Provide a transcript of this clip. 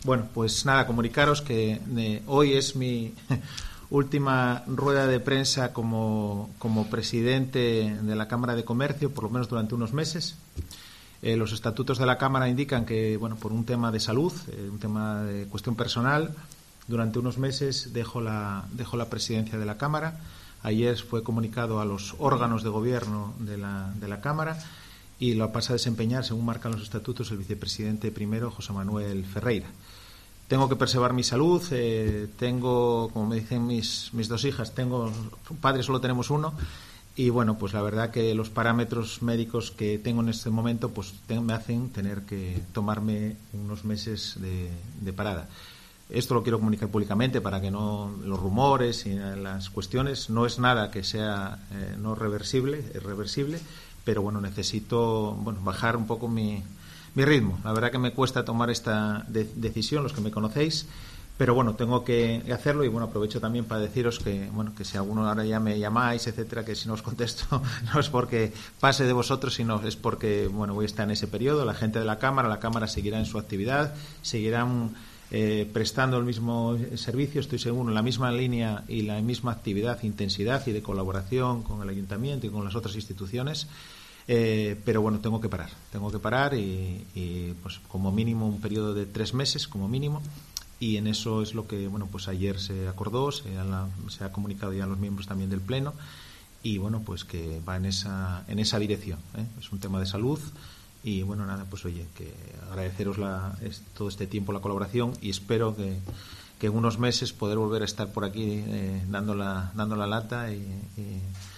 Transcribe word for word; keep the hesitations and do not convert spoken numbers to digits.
Bueno, pues nada, comunicaros que eh, hoy es mi última rueda de prensa como, como presidente de la Cámara de Comercio, por lo menos durante unos meses. Eh, los estatutos de la Cámara indican que, bueno, por un tema de salud, eh, un tema de cuestión personal, durante unos meses dejo la, dejo la presidencia de la Cámara. Ayer fue comunicado a los órganos de gobierno de la, de la Cámara y lo pasa a desempeñar, según marcan los estatutos, el vicepresidente primero, José Manuel Ferreira. Tengo que preservar mi salud, eh, tengo, como me dicen mis, mis dos hijas, tengo padre, solo tenemos uno, y bueno, pues la verdad que los parámetros médicos que tengo en este momento pues te, me hacen tener que tomarme unos meses de, de parada. Esto lo quiero comunicar públicamente para que no los rumores y las cuestiones, no es nada que sea eh, no reversible, es reversible, pero bueno, necesito bueno bajar un poco mi, mi ritmo. La verdad que me cuesta tomar esta de, decisión, los que me conocéis, pero bueno, tengo que hacerlo y bueno, aprovecho también para deciros que bueno, que si alguno ahora ya me llamáis, etcétera, que si no os contesto no es porque pase de vosotros, sino es porque bueno, voy a estar en ese periodo. La gente de la Cámara, la Cámara seguirá en su actividad, seguirán eh, prestando el mismo servicio, estoy seguro, en la misma línea y la misma actividad, intensidad y de colaboración con el Ayuntamiento y con las otras instituciones. Eh, pero bueno, tengo que parar, tengo que parar y, y pues como mínimo un periodo de tres meses, como mínimo, y en eso es lo que bueno pues ayer se acordó, se, la, se ha comunicado ya a los miembros también del Pleno y bueno pues que va en esa en esa dirección, ¿eh? Es un tema de salud y bueno nada pues oye que agradeceros la, es, todo este tiempo la colaboración y espero que, que en unos meses poder volver a estar por aquí eh, dando la dando la lata y, y